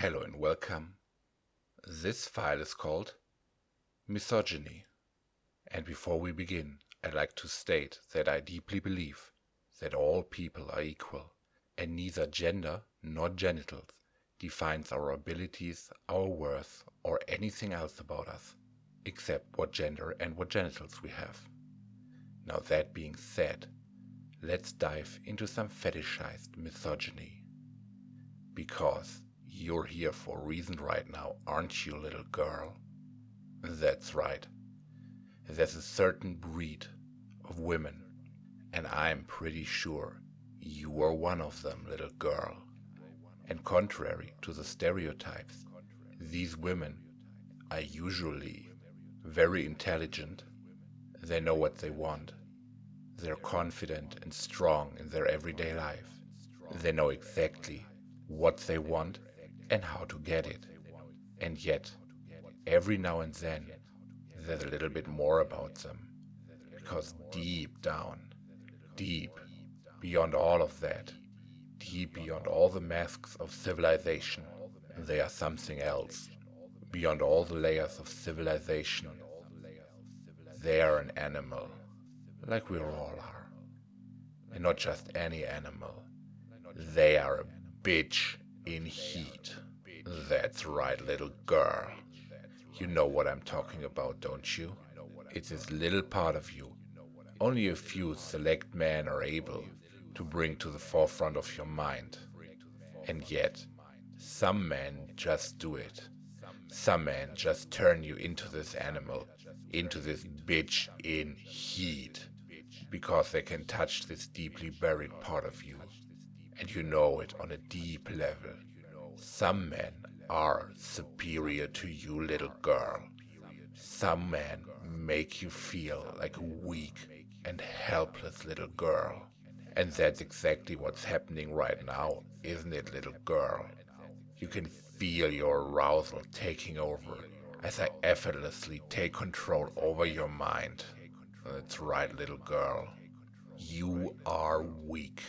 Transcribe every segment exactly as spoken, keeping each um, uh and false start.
Hello and welcome. This file is called Misogyny. And before we begin, I'd like to state that I deeply believe that all people are equal, and neither gender nor genitals defines our abilities, our worth, or anything else about us, except what gender and what genitals we have. Now that being said, let's dive into some fetishized misogyny. Because you're here for a reason right now, aren't you, little girl? That's right. There's a certain breed of women, and I'm pretty sure you are one of them, little girl. And contrary to the stereotypes, these women are usually very intelligent. They know what they want. They're confident and strong in their everyday life. They know exactly what they want and how to get it. And yet, every now and then, there's a little bit more about them. Because deep down, deep beyond all of that, deep beyond all the masks of civilization, they are something else. Beyond all the layers of civilization, they are an animal, like we all are. And not just any animal. They are a bitch in heat. That's right, little girl. You know what I'm talking about, don't you? It's this little part of you only a few select men are able to bring to the forefront of your mind. And yet, some men just do it. Some men just turn you into this animal, into this bitch in heat, because they can touch this deeply buried part of you. And you know it on a deep level. Some men are superior to you, little girl. Some men make you feel like a weak and helpless little girl. And that's exactly what's happening right now, isn't it, little girl? You can feel your arousal taking over as I effortlessly take control over your mind. That's right, little girl. You are weak.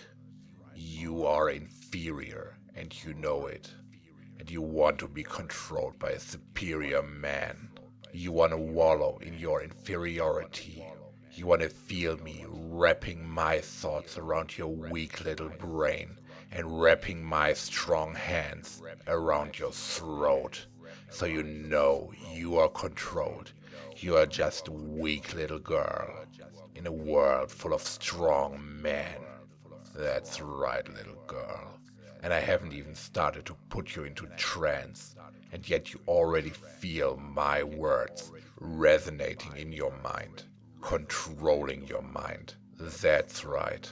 You are inferior, and you know it. And you want to be controlled by a superior man. You want to wallow in your inferiority. You want to feel me wrapping my thoughts around your weak little brain and wrapping my strong hands around your throat. So you know you are controlled. You are just a weak little girl in a world full of strong men. That's right, little girl. And I haven't even started to put you into trance, and yet you already feel my words resonating in your mind, controlling your mind. That's right.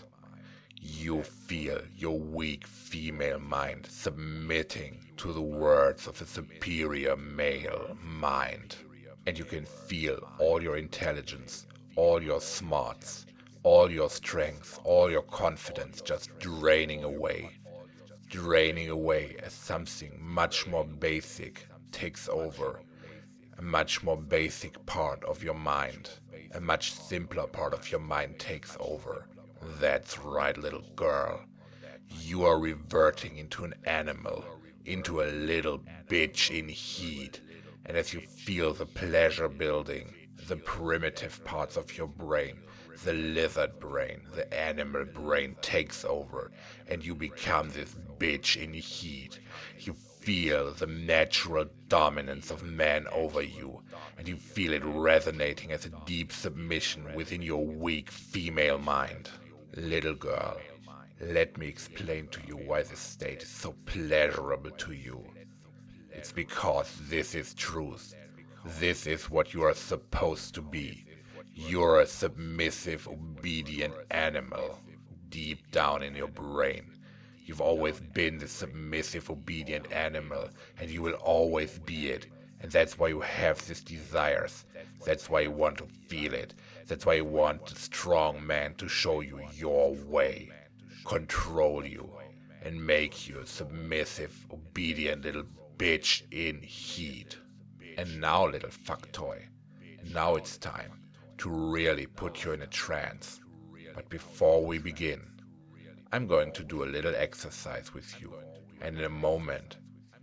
You feel your weak female mind submitting to the words of a superior male mind. And you can feel all your intelligence, all your smarts, all your strength, all your confidence just draining away. Draining away as something much more basic takes over. A much more basic part of your mind. A much simpler part of your mind takes over. That's right, little girl. You are reverting into an animal, into a little bitch in heat. And as you feel the pleasure building, the primitive parts of your brain, the lizard brain, the animal brain takes over, and you become this bitch in heat. You feel the natural dominance of man over you, and you feel it resonating as a deep submission within your weak female mind. Little girl, let me explain to you why this state is so pleasurable to you. It's because this is truth. This is what you are supposed to be. You're a submissive, obedient animal, deep down in your brain. You've always been the submissive, obedient animal, and you will always be it. And that's why you have these desires. That's why you want to feel it. That's why you want a strong man to show you your way, control you, and make you a submissive, obedient little bitch in heat. And now, little fuck toy, now it's time to really put you in a trance. But before we begin, I'm going to do a little exercise with you, and in a moment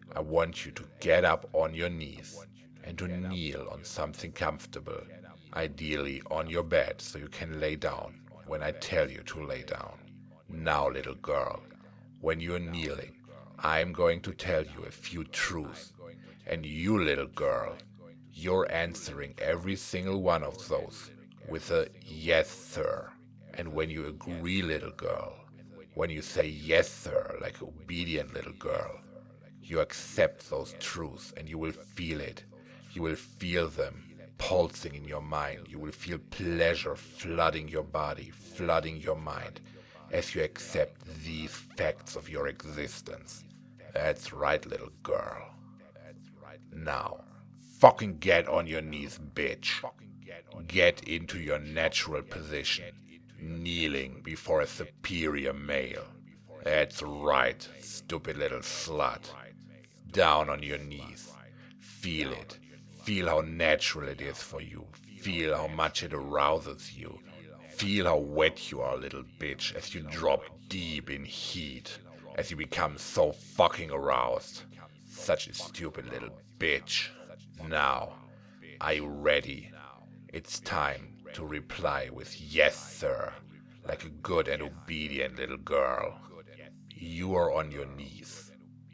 I want you to get up on your knees and to kneel on something comfortable, ideally on your bed so you can lay down when I tell you to lay down. Now, little girl, when you're kneeling, I'm going to tell you a few truths, and you, little girl, you're answering every single one of those with a yes, sir. And when you agree, little girl, when you say yes, sir, like an obedient little girl, you accept those truths and you will feel it. You will feel them pulsing in your mind. You will feel pleasure flooding your body, flooding your mind as you accept these facts of your existence. That's right, little girl. Now, fucking get on your knees, bitch. Get into your natural position, kneeling before a superior male. That's right, stupid little slut. Down on your knees. Feel it. Feel how natural it is for you. Feel how much it arouses you. Feel how wet you are, little bitch, as you drop deep in heat. As you become so fucking aroused. Such a stupid little bitch. Now, are you ready? It's time to reply with yes, sir, like a good and obedient little girl. You are on your knees,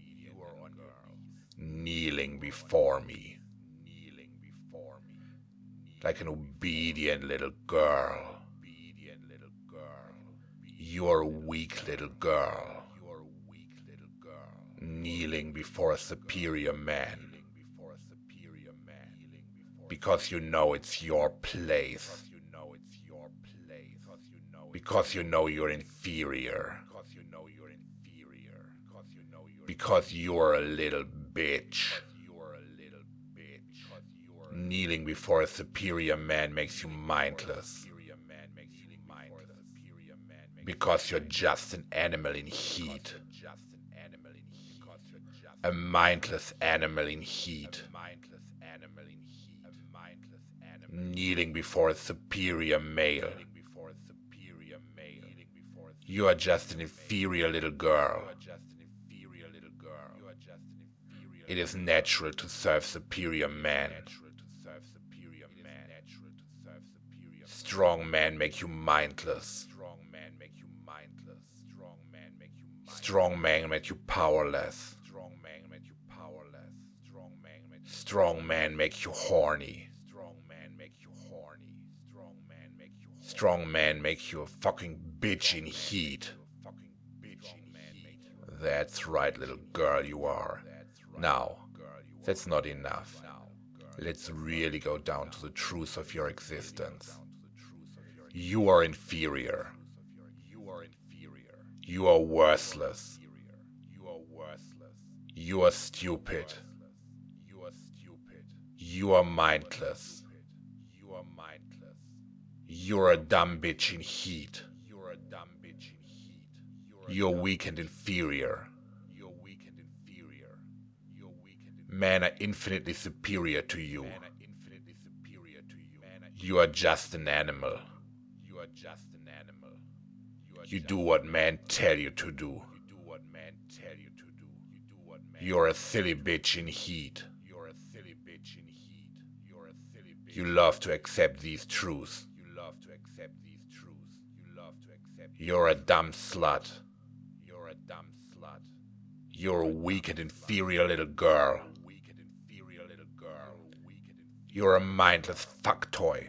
kneeling before me, like an obedient little girl. You are a weak little girl, kneeling before a superior man, because you know it's your place, because you know you're inferior, because you're a little bitch. Kneeling before a superior man makes you mindless, because you're just an animal in heat, a mindless animal in heat. Kneeling before a superior male. You are just an inferior little girl. It is natural to serve superior men. Strong men make you mindless. Strong men make you powerless. Strong men make you horny. Strong men make you a fucking bitch in heat. That's right, little girl, you are. Now, that's not enough. Let's really go down to the truth of your existence. You are inferior. You are worthless. You are stupid. You are mindless. You're a dumb bitch in heat. You're weak and inferior. Men are infinitely superior to you. You are just an animal. You do what men tell you to do. You're a silly bitch in heat. You love to accept these truths. You're a dumb slut. You're a weak and inferior little girl. You're a mindless fuck toy.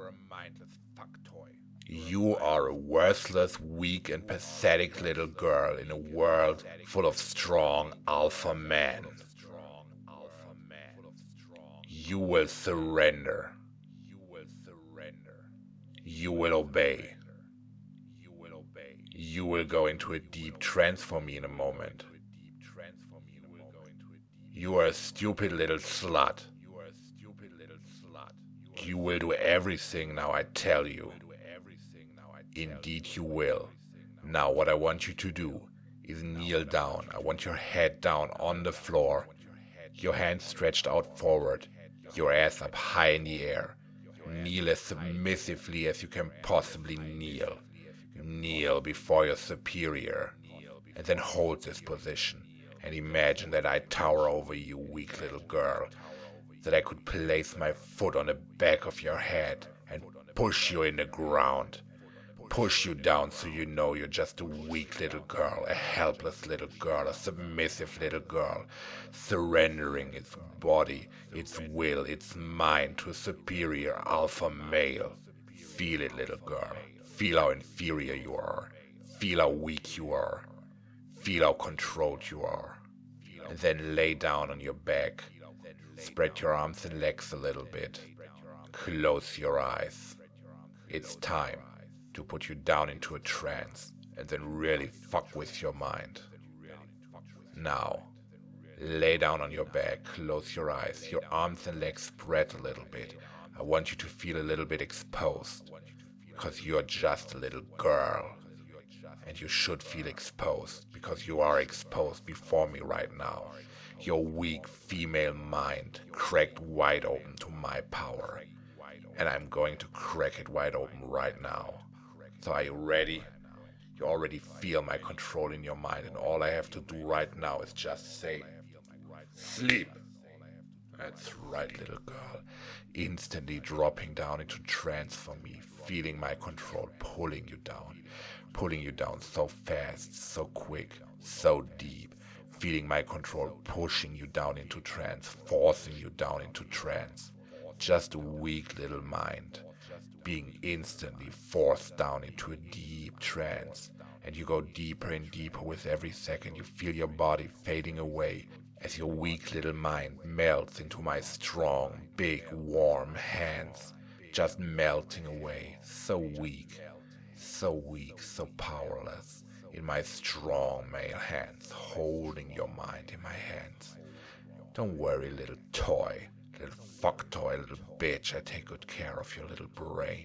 You are a worthless, weak, and pathetic little girl in a world full of strong alpha men. You will surrender. You will obey. You will go into a deep trance for me in a moment. You are a stupid little slut. You will do everything now I tell you. Indeed you will. Now what I want you to do is kneel down. I want your head down on the floor, your hands stretched out forward, your ass up high in the air. Kneel as submissively as you can possibly kneel. Kneel before your superior, and then hold this position and imagine that I tower over you, weak little girl, that I could place my foot on the back of your head and push you in the ground, push you down so you know you're just a weak little girl, a helpless little girl, a submissive little girl, surrendering its body, its will, its mind to a superior alpha male. Feel it, little girl. Feel how inferior you are. Feel how weak you are. Feel how controlled you are. And then lay down on your back. Spread your arms and legs a little bit. Close your eyes. It's time to put you down into a trance and then really fuck with your mind. Now, lay down on your back, close your eyes, your arms and legs spread a little bit. I want you to feel a little bit exposed, because you're just a little girl. And you should feel exposed, because you are exposed before me right now. Your weak female mind cracked wide open to my power. And I'm going to crack it wide open right now. So are you ready? You already feel my control in your mind, and all I have to do right now is just say, sleep. That's right, little girl. Instantly dropping down into trance for me, feeling my control pulling you down. Pulling you down so fast, so quick, so deep. Feeling my control pushing you down into trance, forcing you down into trance. Just a weak little mind, being instantly forced down into a deep trance, and you go deeper and deeper with every second. You feel your body fading away as your weak little mind melts into my strong, big, warm hands, just melting away, so weak, so weak, so powerless, in my strong male hands, holding your mind in my hands. Don't worry, little toy. Little fuck toy, little bitch, I take good care of your little brain.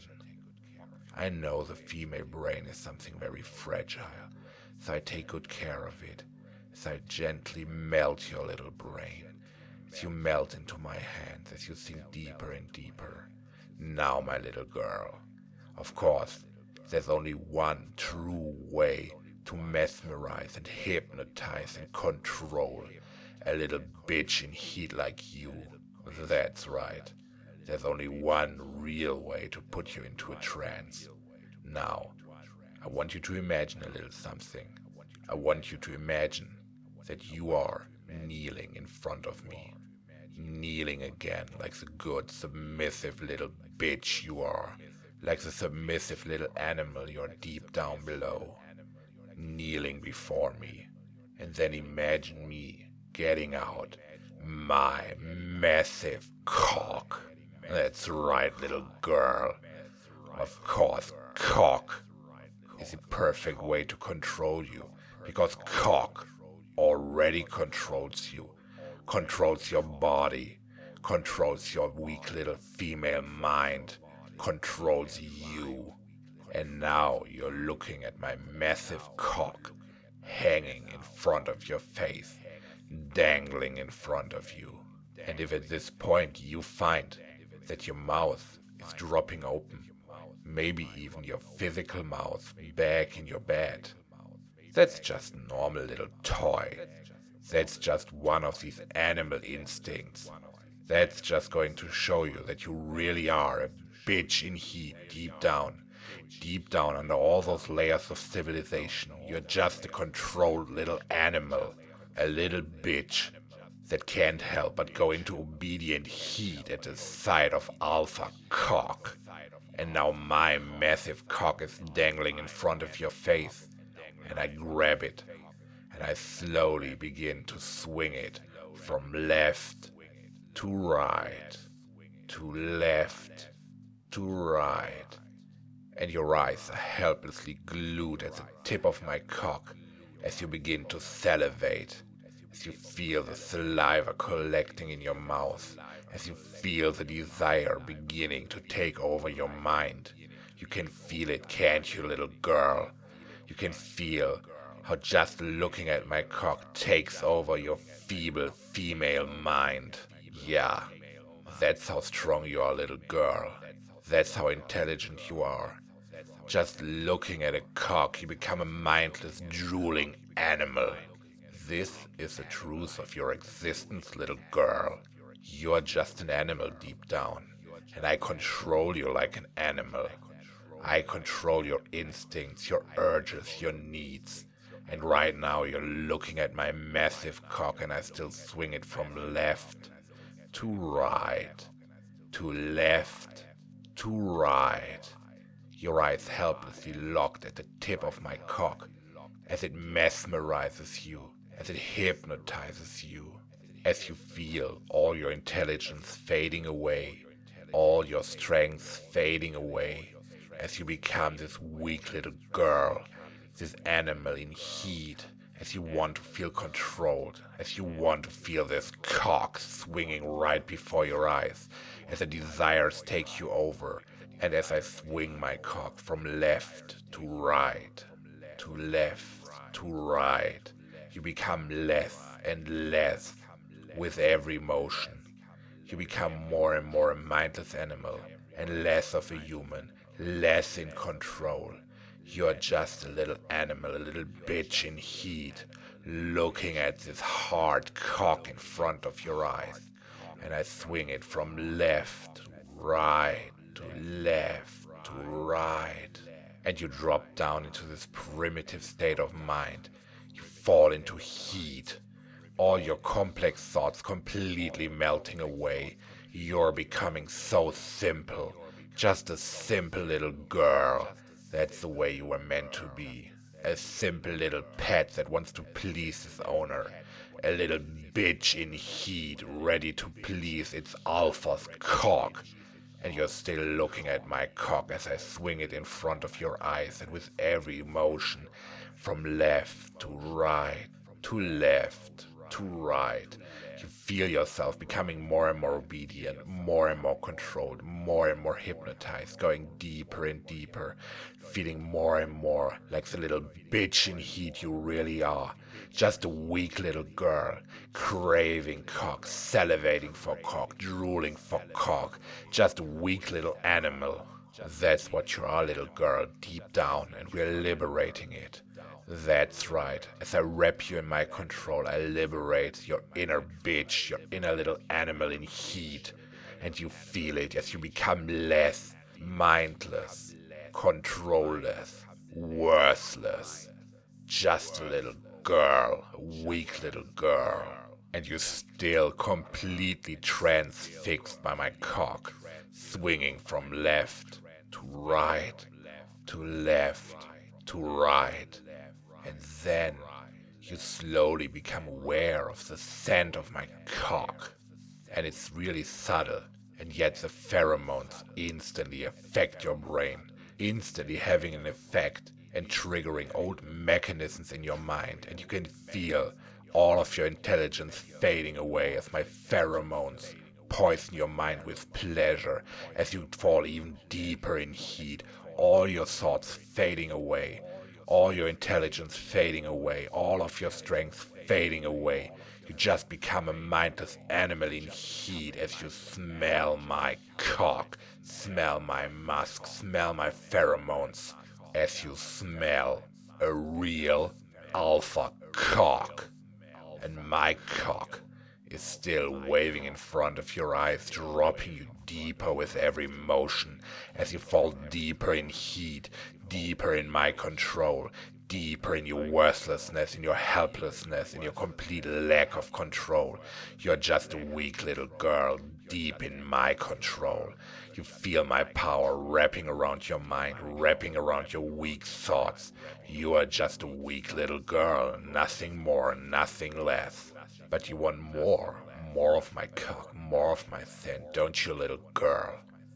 I know the female brain is something very fragile, so I take good care of it, as I gently melt your little brain, as you melt into my hands, as you sink deeper and deeper. Now, my little girl, of course, there's only one true way to mesmerize and hypnotize and control a little bitch in heat like you. That's right. There's only one real way to put you into a trance. Now, I want you to imagine a little something. I want you to imagine that you are kneeling in front of me. Kneeling again like the good, submissive little bitch you are. Like the submissive little animal you're deep down below. Kneeling before me. And then imagine me getting out my massive cock. That's right, little girl. Of course, cock is the perfect way to control you, because cock already controls you, controls your body, controls your weak little female mind, controls you. And now you're looking at my massive cock hanging in front of your face, dangling in front of you. And if at this point you find that your mouth is dropping open, maybe even your physical mouth back in your bed, that's just normal, little toy. That's just one of these animal instincts. That's just going to show you that you really are a bitch in heat deep down. Deep down under all those layers of civilization, you're just a controlled little animal. A little bitch that can't help but go into obedient heat at the sight of alpha cock. And now my massive cock is dangling in front of your face, and I grab it, and I slowly begin to swing it from left to right, to left to right. And your eyes are helplessly glued at the tip of my cock as you begin to salivate, as you feel the saliva collecting in your mouth, as you feel the desire beginning to take over your mind. You can feel it, can't you, little girl? You can feel how just looking at my cock takes over your feeble female mind. Yeah, that's how strong you are, little girl. That's how intelligent you are. Just looking at a cock, you become a mindless, drooling animal. This is the truth of your existence, little girl. You're just an animal deep down, and I control you like an animal. I control your instincts, your urges, your needs. And right now you're looking at my massive cock and I still swing it from left to right, to left, to right. Your eyes helplessly locked at the tip of my cock as it mesmerizes you, as it hypnotizes you, as you feel all your intelligence fading away, all your strength fading away, as you become this weak little girl, this animal in heat, as you want to feel controlled, as you want to feel this cock swinging right before your eyes, as the desires take you over, and as I swing my cock from left to right, to left to right, you become less and less with every motion. You become more and more a mindless animal, and less of a human, less in control. You're just a little animal, a little bitch in heat, looking at this hard cock in front of your eyes. And I swing it from left to right, to left to right. And you drop down into this primitive state of mind. You fall into heat. All your complex thoughts completely melting away. You're becoming so simple. Just a simple little girl. That's the way you were meant to be. A simple little pet that wants to please its owner. A little bitch in heat, ready to please its alpha's cock. And you're still looking at my cock as I swing it in front of your eyes, and with every motion, from left to right, to left to right, you feel yourself becoming more and more obedient, more and more controlled, more and more hypnotized, going deeper and deeper, feeling more and more like the little bitch in heat you really are. Just a weak little girl, craving cock, salivating for cock, drooling for cock. Just a weak little animal. That's what you are, little girl, deep down, and we're liberating it. That's right. As I wrap you in my control, I liberate your inner bitch, your inner little animal in heat. And you feel it as you become less, mindless, controlless, worthless. Just a little girl, a weak little girl. And you're still completely transfixed by my cock, swinging from left to right, to left, to right. And then you slowly become aware of the scent of my cock. And it's really subtle, and yet the pheromones instantly affect your brain, instantly having an effect and triggering old mechanisms in your mind, and you can feel all of your intelligence fading away as my pheromones poison your mind with pleasure as you fall even deeper in heat, all your thoughts fading away, all your intelligence fading away, all of your strength fading away. You just become a mindless animal in heat as you smell my cock, smell my musk, smell my pheromones, as you smell a real alpha cock. And my cock is still waving in front of your eyes, dropping you deeper with every motion as you fall deeper in heat, deeper in my control, deeper in your worthlessness, in your helplessness, in your complete lack of control. You're just a weak little girl, deep in my control. You feel my power wrapping around your mind, wrapping around your weak thoughts. You are just a weak little girl, nothing more, nothing less. But you want more, more of my cock, more of my scent, don't you, little girl?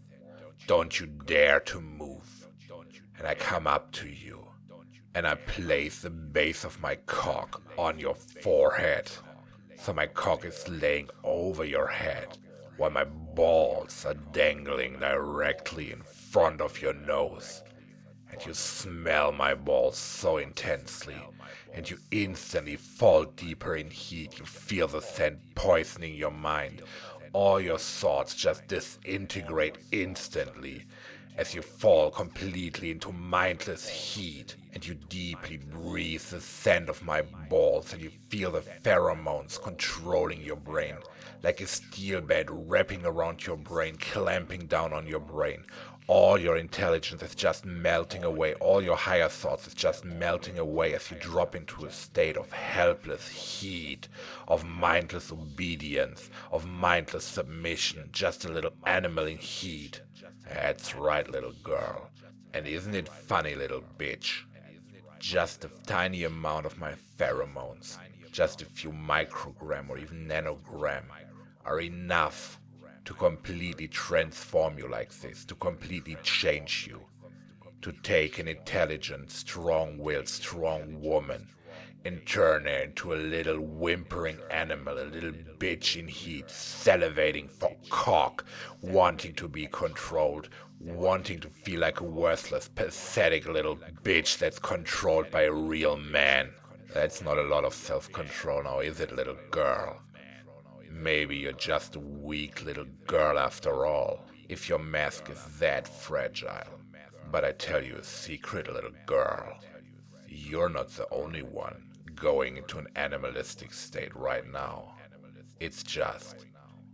Don't you dare to move. And I come up to you, and I place the base of my cock on your forehead. So my cock is laying over your head, while my balls are dangling directly in front of your nose. And you smell my balls so intensely, and you instantly fall deeper in heat. You feel the scent poisoning your mind. All your thoughts just disintegrate instantly, as you fall completely into mindless heat, and you deeply breathe the scent of my balls, and you feel the pheromones controlling your brain, like a steel bed wrapping around your brain, clamping down on your brain. All your intelligence is just melting away, all your higher thoughts is just melting away as you drop into a state of helpless heat, of mindless obedience, of mindless submission, just a little animal in heat. That's right, little girl. And isn't it funny, little bitch? Just a tiny amount of my pheromones, just a few microgram or even nanogram, are enough to completely transform you like this, to completely change you, to take an intelligent, strong-willed, strong woman and turn her into a little whimpering animal, a little bitch in heat, salivating for cock, wanting to be controlled, wanting to feel like a worthless, pathetic little bitch that's controlled by a real man. That's not a lot of self-control now, is it, little girl? Maybe you're just a weak little girl after all, if your mask is that fragile. But I tell you a secret, little girl. You're not the only one going into an animalistic state right now. It's just,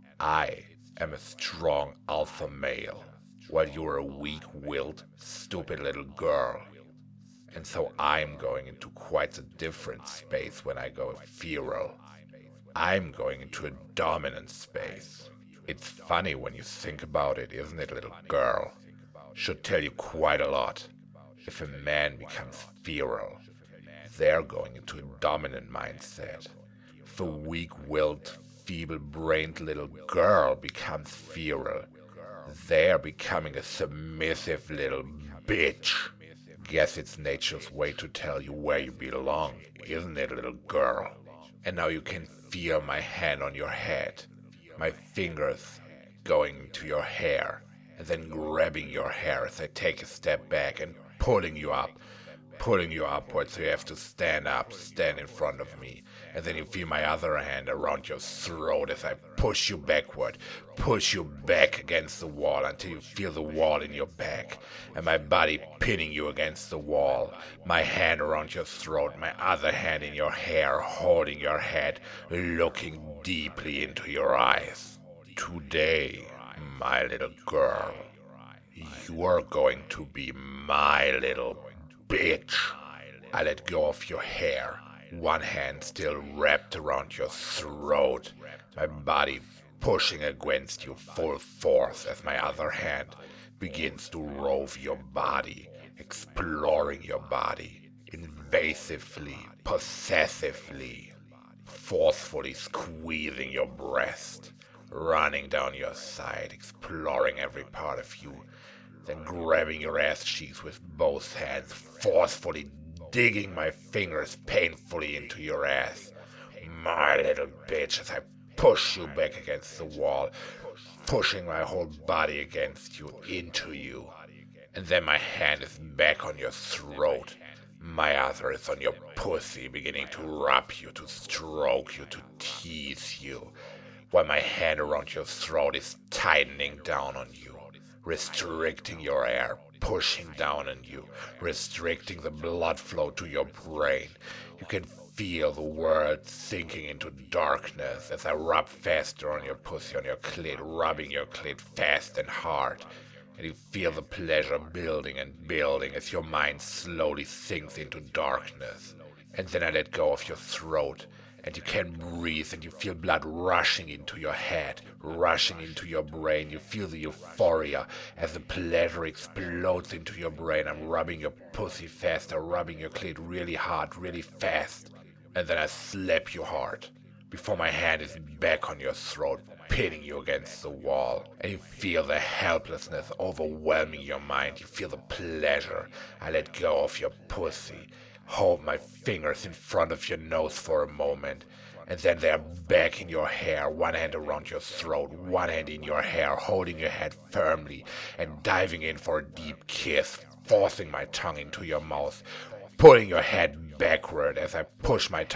I am a strong alpha male, while you're a weak-willed, stupid little girl. And so I'm going into quite a different space when I go feral. I'm going into a dominant space. It's funny when you think about it, isn't it, little girl? Should tell you quite a lot. If a man becomes feral, they're going into a dominant mindset. If a weak-willed, feeble-brained little girl becomes feral, they're becoming a submissive little bitch. Guess it's nature's way to tell you where you belong, isn't it, little girl? And now you can feel my hand on your head, my fingers going into your hair, and then grabbing your hair as I take a step back and pulling you up, pulling you upward so you have to stand up, stand in front of me. And then you feel my other hand around your throat as I push you backward, push you back against the wall until you feel the wall in your back, and my body pinning you against the wall, my hand around your throat, my other hand in your hair, holding your head, looking deeply into your eyes. Today, my little girl, you are going to be my little bitch. I let go of your hair, one hand still wrapped around your throat, my body pushing against you full force as my other hand begins to rove your body, exploring your body, invasively, possessively, forcefully squeezing your breast, running down your side, exploring every part of you, then grabbing your ass cheeks with both hands, forcefully digging my fingers painfully into your ass. My little bitch, as I push you back against the wall, pushing my whole body against you, into you. And then my hand is back on your throat. My other is on your pussy, beginning to rub you, to stroke you, to tease you, while my hand around your throat is tightening down on you, restricting your air, pushing down on you, restricting the blood flow to your brain. You can feel the world sinking into darkness as I rub faster on your pussy, on your clit, rubbing your clit fast and hard. And you feel the pleasure building and building as your mind slowly sinks into darkness. And then I let go of your throat, and you can breathe, and you feel blood rushing into your head, rushing into your brain. You feel the euphoria as the pleasure explodes into your brain. I'm rubbing your pussy faster, rubbing your clit really hard, really fast. And then I slap you hard, before my hand is back on your throat, pinning you against the wall. And you feel the helplessness overwhelming your mind. You feel the pleasure. I let go of your pussy, hold my fingers in front of your nose for a moment, and then they're back in your hair, one hand around your throat, one hand in your hair, holding your head firmly, and diving in for a deep kiss, forcing my tongue into your mouth, pulling your head backward as I push my tongue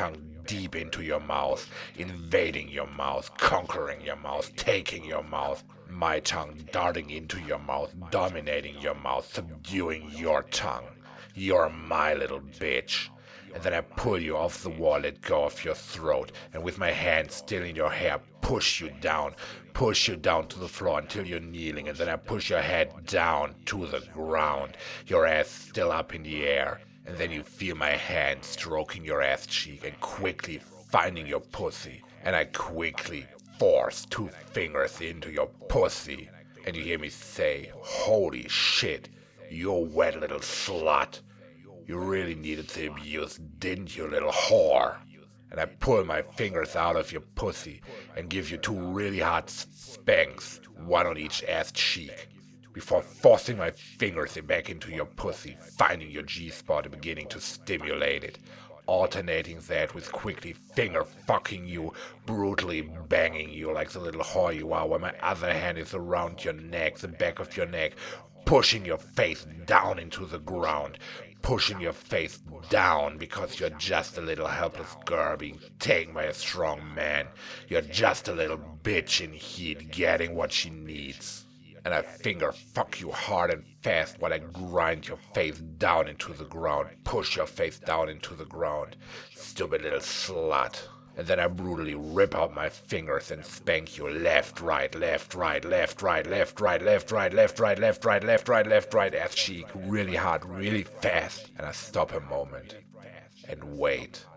deep into your mouth, invading your mouth, conquering your mouth, taking your mouth. My tongue darting into your mouth, dominating your mouth, subduing your tongue. You're my little bitch. And then I pull you off the wall, let go of your throat, and with my hand still in your hair, push you down, push you down to the floor until you're kneeling, and then I push your head down to the ground, your ass still up in the air, and then you feel my hand stroking your ass cheek and quickly finding your pussy, and I quickly force two fingers into your pussy, and you hear me say, holy shit, you wet little slut. You really needed the abuse, didn't you, little whore? And I pull my fingers out of your pussy and give you two really hard spanks, one on each ass cheek, before forcing my fingers back into your pussy, finding your G-spot and beginning to stimulate it, alternating that with quickly finger fucking you, brutally banging you like the little whore you are, while my other hand is around your neck, the back of your neck, pushing your face down into the ground, pushing your face down because you're just a little helpless girl being taken by a strong man. You're just a little bitch in heat getting what she needs. And I finger fuck you hard and fast while I grind your face down into the ground, push your face down into the ground, stupid little slut. And then I brutally rip out my fingers and spank you left, right, left, right, left, right, left, right, left, right, left, right, left, right, left, right, left, right, ass cheek, really hard, really fast. And I stop a moment and wait.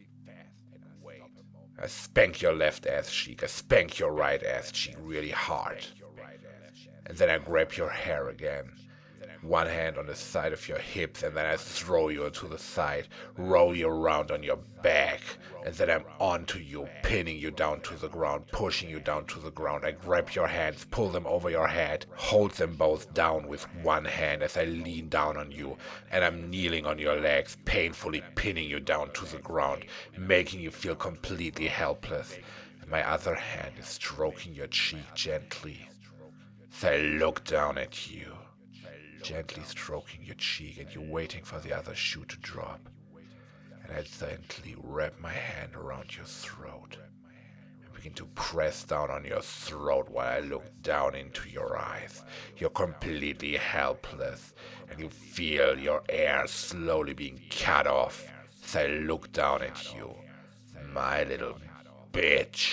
I spank your left ass cheek, I spank your right ass cheek really hard. And then I grab your hair again. One hand on the side of your hips, and then I throw you to the side, roll you around on your back, and then I'm onto you, pinning you down to the ground, pushing you down to the ground. I grab your hands, pull them over your head, hold them both down with one hand as I lean down on you, and I'm kneeling on your legs, painfully pinning you down to the ground, making you feel completely helpless. And my other hand is stroking your cheek gently. So I look down at you, gently stroking your cheek, and you're waiting for the other shoe to drop. And I gently wrap my hand around your throat and begin to press down on your throat while I look down into your eyes. You're completely helpless, and you feel your air slowly being cut off. So I look down at you, my little bitch,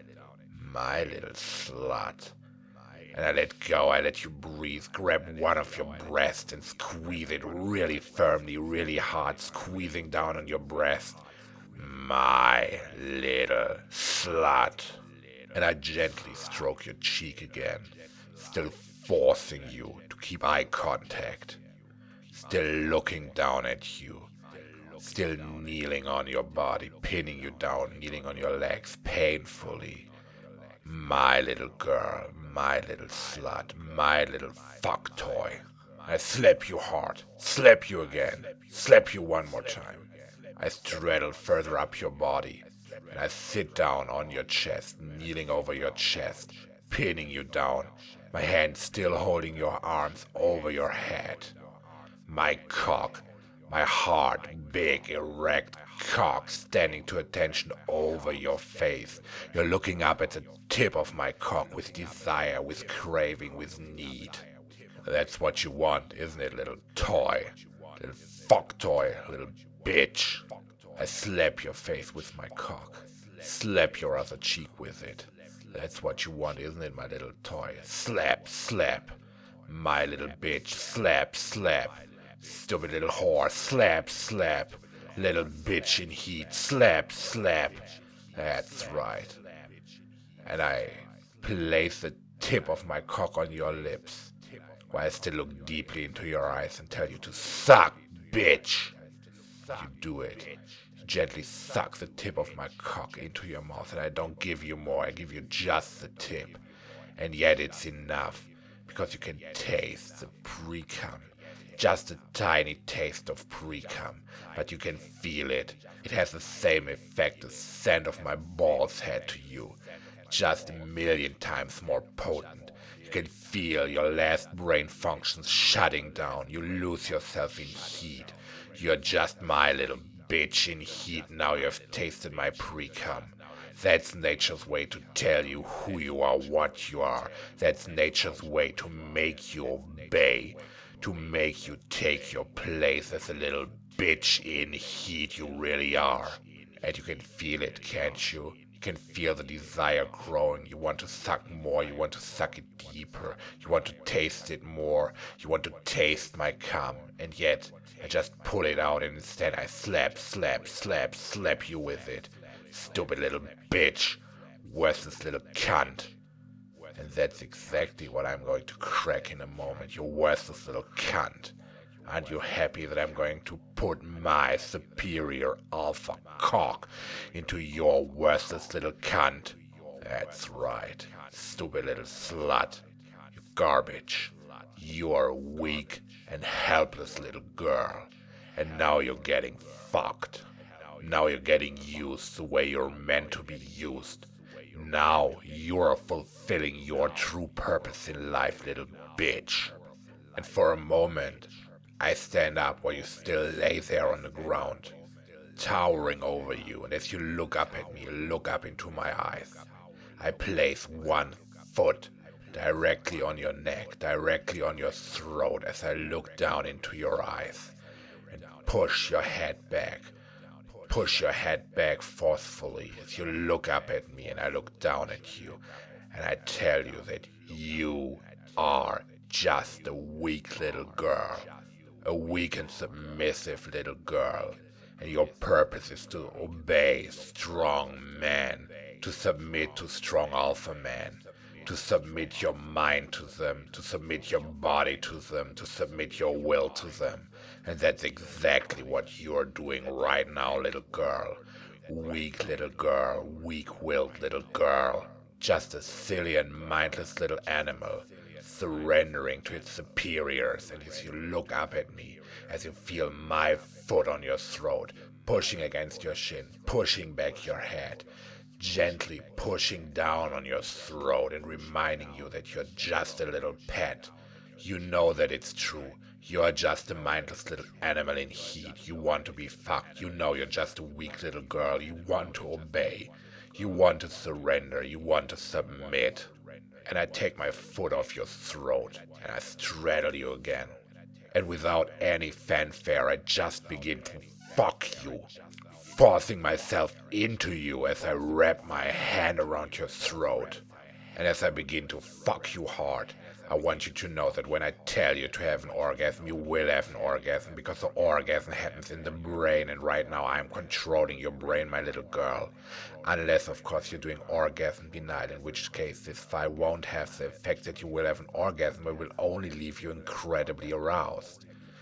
my little slut. And I let go, I let you breathe, grab one of your breasts and squeeze it really firmly, really hard, squeezing down on your breast. My little slut. And I gently stroke your cheek again, still forcing you to keep eye contact, still looking down at you, still kneeling on your body, pinning you down, kneeling on your legs painfully. My little girl, my little slut, my little fuck toy. I slap you hard, slap you again, slap you one more time. I straddle further up your body, and I sit down on your chest, kneeling over your chest, pinning you down, my hand still holding your arms over your head. My cock, my hard, big, erect cock standing to attention over your face. You're looking up at the tip of my cock with desire, with craving, with need. That's what you want, isn't it, little toy? Little fuck toy, little bitch. I slap your face with my cock. Slap your other cheek with it. That's what you want, isn't it, my little toy? Slap, slap. My little bitch, slap, slap. Stupid little whore, slap, slap. Little bitch in heat, slap, slap. That's right. And I place the tip of my cock on your lips, while I still look deeply into your eyes and tell you to suck, bitch. You do it. Gently suck the tip of my cock into your mouth, and I don't give you more, I give you just the tip. And yet it's enough, because you can taste the pre-cum. Just a tiny taste of pre-cum, but you can feel it. It has the same effect the scent of my balls had to you, just a million times more potent. You can feel your last brain functions shutting down. You lose yourself in heat. You're just my little bitch in heat. Now you have tasted my pre-cum. That's nature's way to tell you who you are, what you are. That's nature's way to make you obey, to make you take your place as a little bitch in heat you really are. And you can feel it, can't you? You can feel the desire growing. You want to suck more, you want to suck it deeper, you want to taste it more, you want to taste my cum. And yet, I just pull it out and instead I slap, slap, slap, slap you with it. Stupid little bitch. Worthless little cunt. And that's exactly what I'm going to crack in a moment, you worthless little cunt. Aren't you happy that I'm going to put my superior alpha cock into your worthless little cunt? That's right, stupid little slut. You garbage. You are a weak and helpless little girl. And now you're getting fucked. Now you're getting used the way you're meant to be used. Now you're fulfilling your true purpose in life, little bitch. And for a moment, I stand up while you still lay there on the ground, towering over you, and as you look up at me, look up into my eyes, I place one foot directly on your neck, directly on your throat as I look down into your eyes and push your head back. Push your head back forcefully as you look up at me and I look down at you, and I tell you that you are just a weak little girl, a weak and submissive little girl, and your purpose is to obey strong men, to submit to strong alpha men, to submit your mind to them, to submit your body to them, to submit your will to them. And that's exactly what you're doing right now, little girl. Weak little girl, weak-willed little girl. Just a silly and mindless little animal, surrendering to its superiors. And as you look up at me, as you feel my foot on your throat, pushing against your shin, pushing back your head, gently pushing down on your throat and reminding you that you're just a little pet. You know that it's true. You're just a mindless little animal in heat. You want to be fucked. You know you're just a weak little girl. You want to obey. You want to surrender. You want to submit. And I take my foot off your throat and I straddle you again. And without any fanfare, I just begin to fuck you, forcing myself into you as I wrap my hand around your throat. And as I begin to fuck you hard, I want you to know that when I tell you to have an orgasm, you will have an orgasm, because the orgasm happens in the brain, and right now I am controlling your brain, my little girl. Unless, of course, you're doing orgasm denial, in which case this file won't have the effect that you will have an orgasm, but will only leave you incredibly aroused.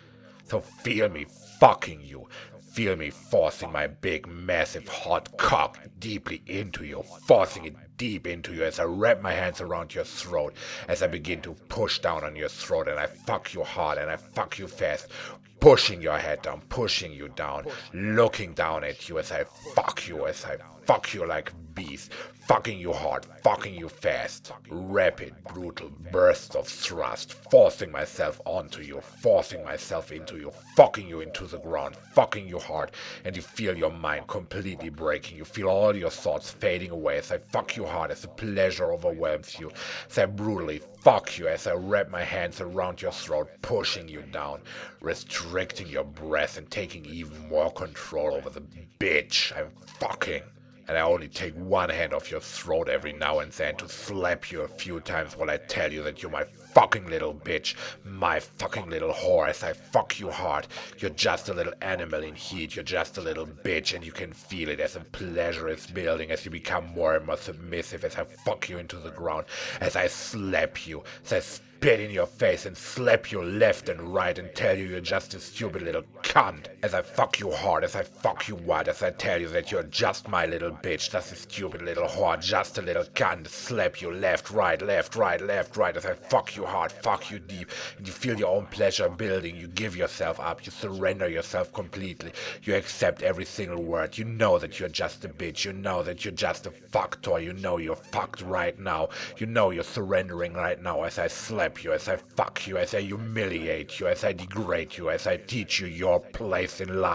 So feel me fucking you. Feel me forcing my big, massive, hot cock deeply into you, forcing it deep into you as I wrap my hands around your throat, as I begin to push down on your throat, and I fuck you hard and I fuck you fast, pushing your head down, pushing you down, looking down at you as I fuck you, as I fuck you like a beast, fucking you hard, fucking you fast, rapid, brutal bursts of thrust, forcing myself onto you, forcing myself into you, fucking you into the ground, fucking you hard, and you feel your mind completely breaking. You feel all your thoughts fading away as I fuck you hard, as the pleasure overwhelms you, as I brutally fuck you, as I wrap my hands around your throat, pushing you down, restricting your breath and taking even more control over the bitch I'm fucking. And I only take one hand off your throat every now and then to slap you a few times while I tell you that you're my fucking little bitch, my fucking little whore, as I fuck you hard. You're just a little animal in heat, you're just a little bitch, and you can feel it as the pleasure is building, as you become more and more submissive, as I fuck you into the ground, as I slap you, as I spit in your face and slap you left and right and tell you you're just a stupid little cunt, as I fuck you hard, as I fuck you wide, as I tell you that you're just my little bitch, just a stupid little whore, just a little cunt, slap you left, right, left, right, left, right, as I fuck you hard, fuck you deep, and you feel your own pleasure building. You give yourself up, you surrender yourself completely, you accept every single word. You know that you're just a bitch, you know that you're just a fuck toy, you know you're fucked right now, you know you're surrendering right now as I slap you, as I fuck you, as I humiliate you, as I degrade you, as I teach you your place in life.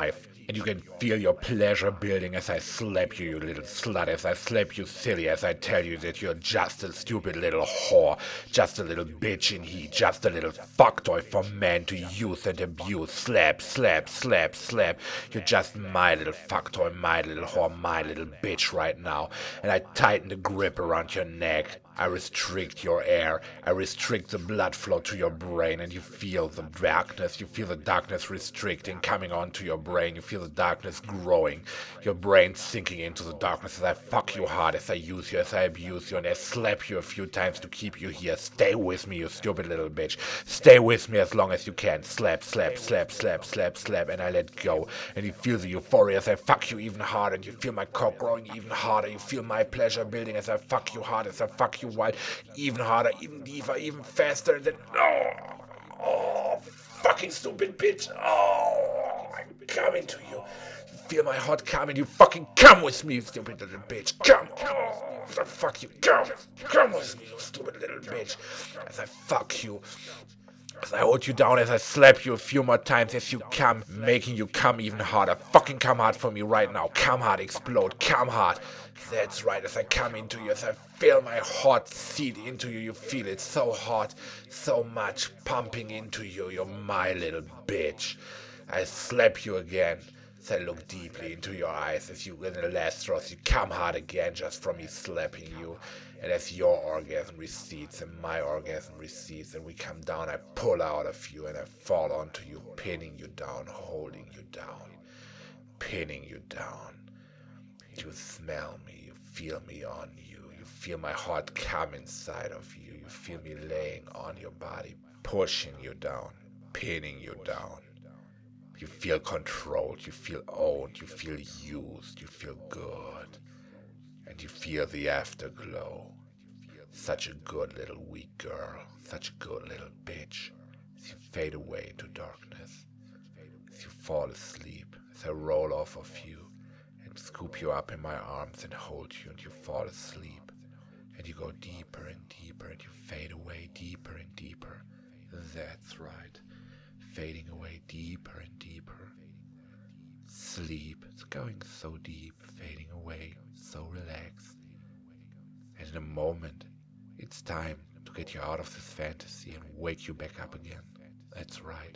And you can feel your pleasure building as I slap you, you little slut, as I slap you silly, as I tell you that you're just a stupid little whore, just a little bitch in heat, just a little fuck toy for men to use and abuse. Slap, slap, slap, slap. You're just my little fuck toy, my little whore, my little bitch right now. And I tighten the grip around your neck. I restrict your air. I restrict the blood flow to your brain, and you feel the darkness. You feel the darkness restricting, coming onto your brain. You feel the darkness growing. Your brain sinking into the darkness as I fuck you hard, as I use you, as I abuse you, and I slap you a few times to keep you here. Stay with me, you stupid little bitch. Stay with me as long as you can. Slap, slap, slap, slap, slap, slap, and I let go. And you feel the euphoria as I fuck you even harder, and you feel my cock growing even harder. You feel my pleasure building as I fuck you hard, as I fuck you wide, even harder, even deeper, even faster, and then oh, oh, fucking stupid bitch, oh, I'm coming to you. You feel my heart coming, you fucking come with me, you stupid little bitch, come, oh, fuck you, come, come with me, you stupid little bitch, as I fuck you. As I hold you down, as I slap you a few more times as you come, making you come even harder. Fucking come hard for me right now. Come hard, explode, come hard. That's right, as I come into you, as I feel my heart seed into you, you feel it so hot, so much pumping into you. You're my little bitch. I slap you again. As I look deeply into your eyes, as you, in the last throws, you come hard again just from me slapping you. And as your orgasm recedes and my orgasm recedes and we come down, I pull out of you and I fall onto you, pinning you down, holding you down, pinning you down. You smell me, you feel me on you, you feel my heart come inside of you, you feel me laying on your body, pushing you down, pinning you down. You feel controlled, you feel owned, you feel used, you feel good. And you feel the afterglow. Such a good little weak girl, such a good little bitch. As you fade away into darkness, as you fall asleep, as I roll off of you and scoop you up in my arms and hold you, and you fall asleep. And you go deeper and deeper, and you fade away deeper and deeper. That's right, fading away deeper and deeper. Sleep, it's going so deep, fading away, so relaxed. And in a moment, it's time to get you out of this fantasy and wake you back up again. That's right.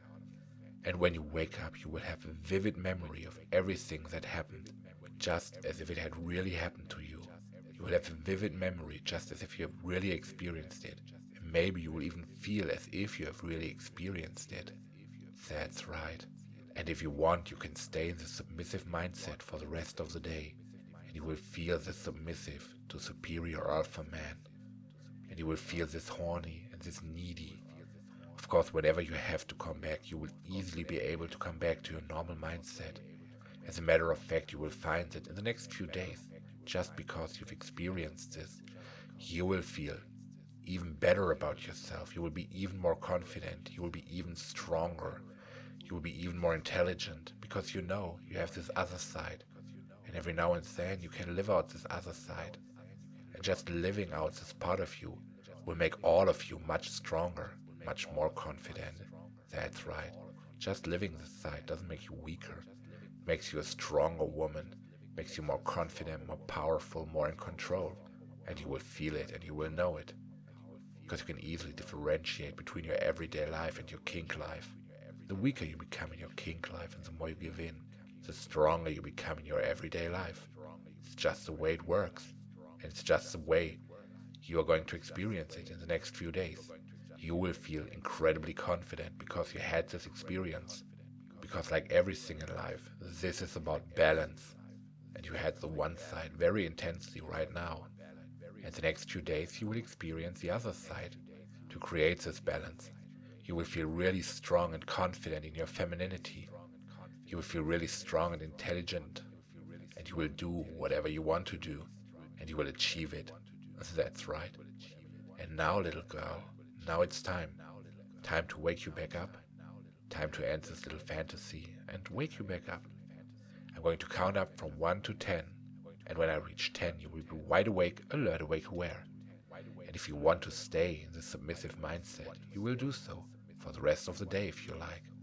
And when you wake up, you will have a vivid memory of everything that happened, just as if it had really happened to you. You will have a vivid memory, just as if you have really experienced it. And maybe you will even feel as if you have really experienced it. That's right. And if you want, you can stay in the submissive mindset for the rest of the day, and you will feel this submissive to superior alpha man, and you will feel this horny and this needy. Of course, whenever you have to come back, you will easily be able to come back to your normal mindset. As a matter of fact, you will find that in the next few days, just because you've experienced this, you will feel even better about yourself. You will be even more confident. You will be even stronger. You will be even more intelligent, because you know you have this other side. And every now and then you can live out this other side. And just living out this part of you will make all of you much stronger, much more confident. That's right. Just living this side doesn't make you weaker. It makes you a stronger woman. It makes you more confident, more powerful, more in control. And you will feel it and you will know it. Because you can easily differentiate between your everyday life and your kink life. The weaker you become in your kink life and the more you give in, the stronger you become in your everyday life. It's just the way it works. And it's just the way you are going to experience it in the next few days. You will feel incredibly confident because you had this experience. Because like everything in life, this is about balance. And you had the one side very intensely right now. And the next few days you will experience the other side to create this balance. You will feel really strong and confident in your femininity. You will feel really strong and intelligent. And you will do whatever you want to do. And you will achieve it. That's right. And now, little girl, now it's time. Time to wake you back up. Time to end this little fantasy and wake you back up. I'm going to count up from one to ten. And when I reach ten, you will be wide awake, alert, awake, aware. And if you want to stay in the submissive mindset, you will do so for the rest of the day if you like.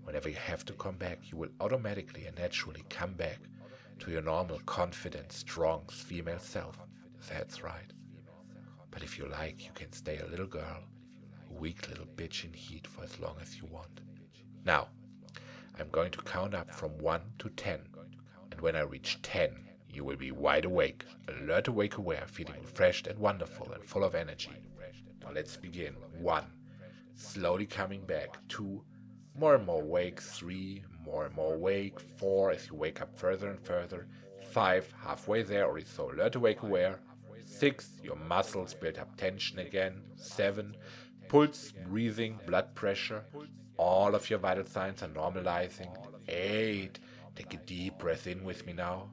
Whenever you have to come back, you will automatically and naturally come back to your normal, confident, strong female self. That's right. But if you like, you can stay a little girl, a weak little bitch in heat for as long as you want. Now, I'm going to count up from one to ten, and when I reach ten, you will be wide awake, alert, awake, aware, feeling refreshed and wonderful and full of energy. Now let's begin. One, slowly coming back. Two, more and more awake. Three, more and more awake. Four, as you wake up further and further. Five, halfway there, or so, alert, awake, aware. Six, your muscles build up tension again. Seven, pulse, breathing, blood pressure. All of your vital signs are normalizing. Eight, take a deep breath in with me now.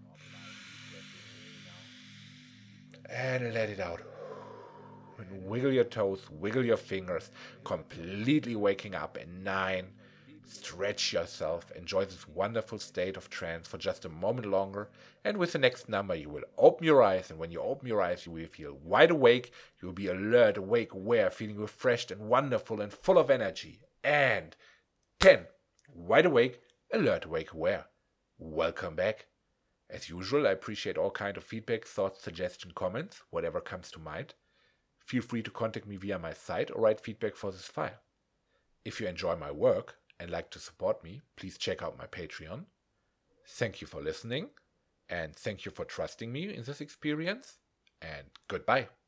And let it out. And wiggle your toes, wiggle your fingers, completely waking up. And nine, stretch yourself, enjoy this wonderful state of trance for just a moment longer. And with the next number, you will open your eyes. And when you open your eyes, you will feel wide awake. You will be alert, awake, aware, feeling refreshed and wonderful and full of energy. And ten, wide awake, alert, awake, aware. Welcome back. As usual, I appreciate all kind of feedback, thoughts, suggestions, comments, whatever comes to mind. Feel free to contact me via my site or write feedback for this file. If you enjoy my work and like to support me, please check out my Patreon. Thank you for listening, and thank you for trusting me in this experience, and goodbye.